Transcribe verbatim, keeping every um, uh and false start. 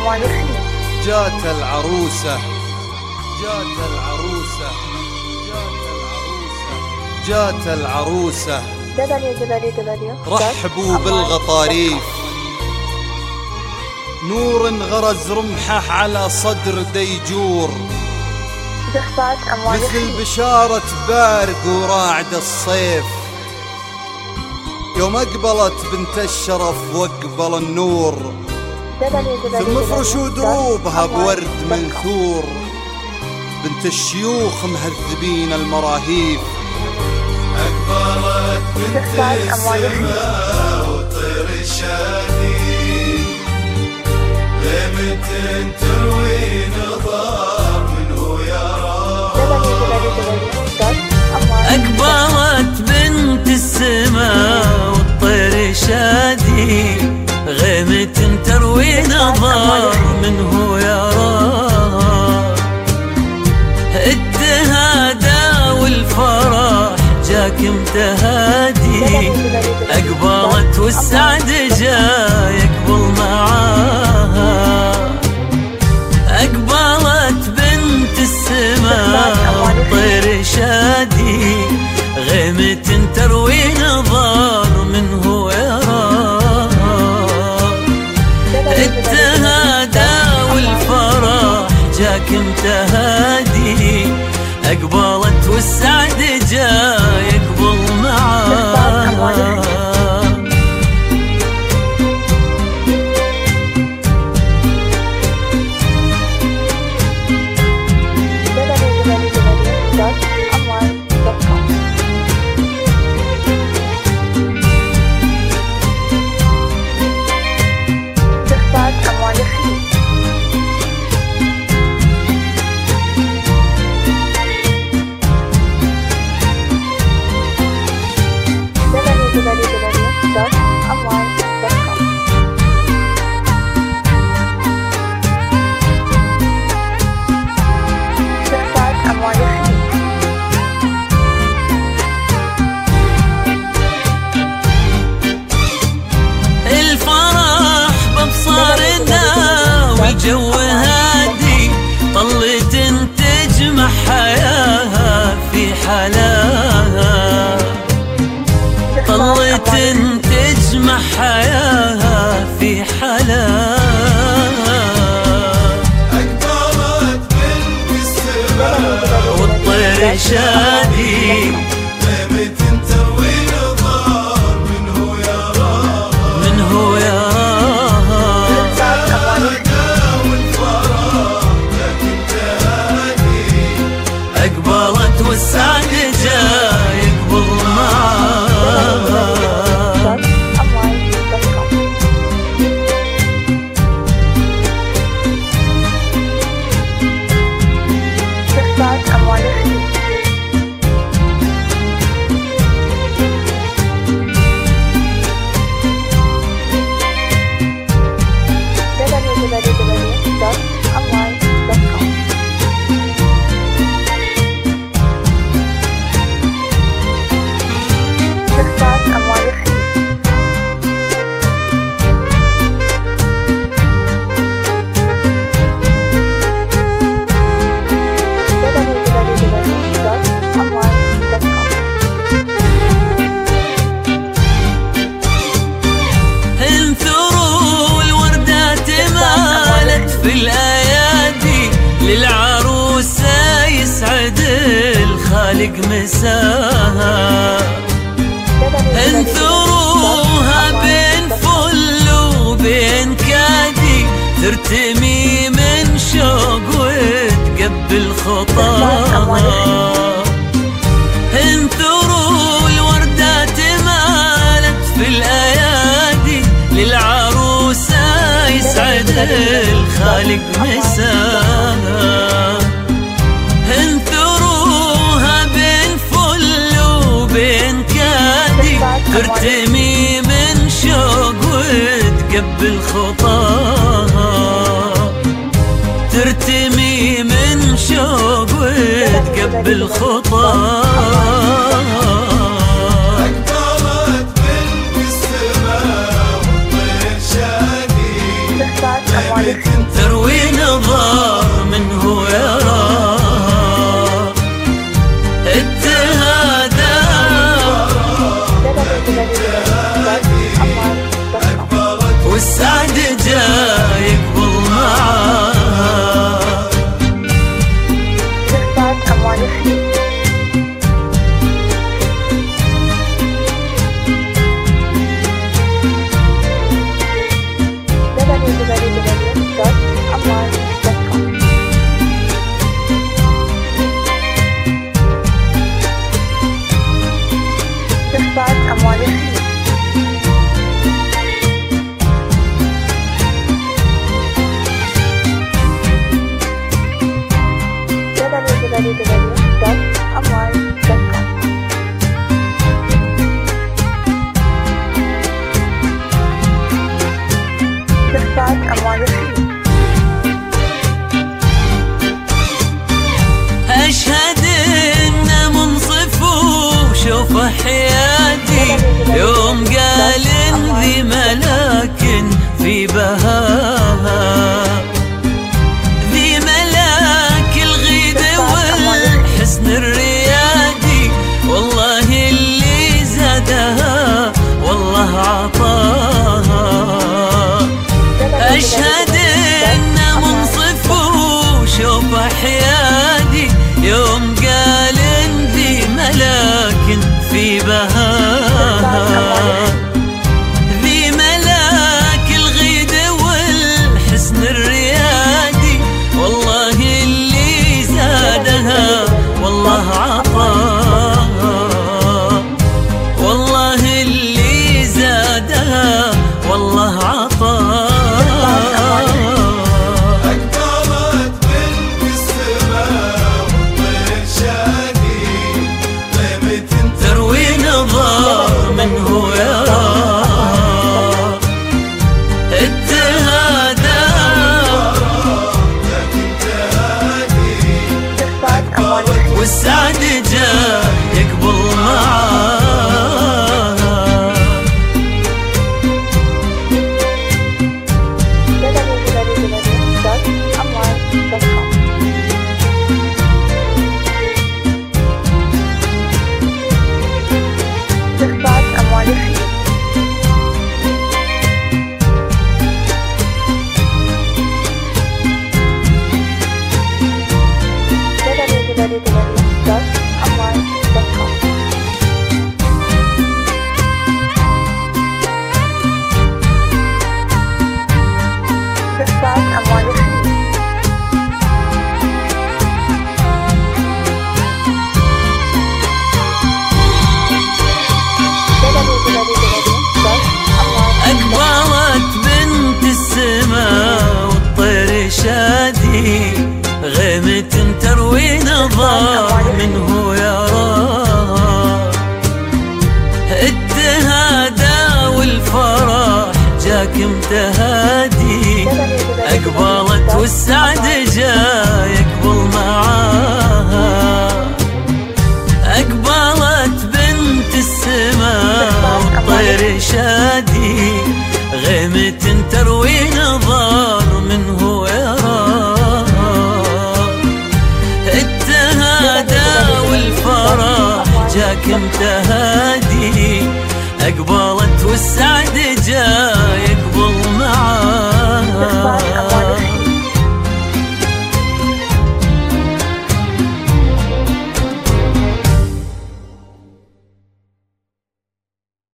أموال الخليج. جات العروسة جات العروسة جات العروسة جات العروسة دبليو دبليو دبليو رحبوا بالغطاريف، نور غرز رمحه على صدر ديجور، مثل بشارة بارق وراعد الصيف، يوم أقبلت بنت الشرف واقبل النور، ثم فرشوا دروبها بورد منثور، بنت الشيوخ مهذبين المراهيف. أقبلت بنت السماء وطير الشادي، لمت تروي نظار منه يرى. أقبلت بنت السماء والطير شادي، غيمة تروي نظر منه يرى. التهادى والفرح جاك متهادي، أقبلت والسعد جا يقبل معاها. أقبلت بنت السماء والطير شادي، غيمة تروي نظر منه يرى. التهادى والفرح جاك متهادي، أقبلت والسعد جا يقبل معاها. الجو هادي، طلت تجمع حياها في حلاها، طلت تجمع حياها في حلاها. أقبلت بنت السماء والطير شادي، غيمة تروي نظار منه يرى. منه يرى. أقبلت والسعد جا يقبل معاها. في الأيادي للعروسة يسعد الخالق مساها، انثروها بين فل وبين كادي، ترتمي من شوق وتقبل خطاها. انثروا الوردات مالت في الأيادي للعروسة يسعد الخالق مساها، انثروها بين فل وبين كادي، ترتمي من شوق وتقبل خطاها، ترتمي من شوق وتقبل خطاها. أقبلت بنت السماء والطير شادي، أموالك تروي نظر منه يرى اتهادا والسعد جاي يقبل معاه تخفات أموالك أشهد إنه منصف وشوف حياتي يوم قال إن ذي ملاك في بهاها ذي ملاك الغيد والحسن الريادي والله اللي زادها والله عطاها أشهد إنه منصف وشوف حيادي يوم قال إن ذي ملاك في بهاها ذي ملاك الغيد والحسن الريادي والله اللي زادها والله عطاها والله اللي زادها والله عطاها منه يرى اتهادا والسعد جاء يقبل معاه شادي غيمة تروي نظر منه يراه التهادى والفرح جاك متهادي أقبلت والسعد جا يقبل معاها أقبلت بنت السماء والطير شادي غيمة تروي نظر منه يراه التهادى والفرح جاك متهادي أقبلت والسعد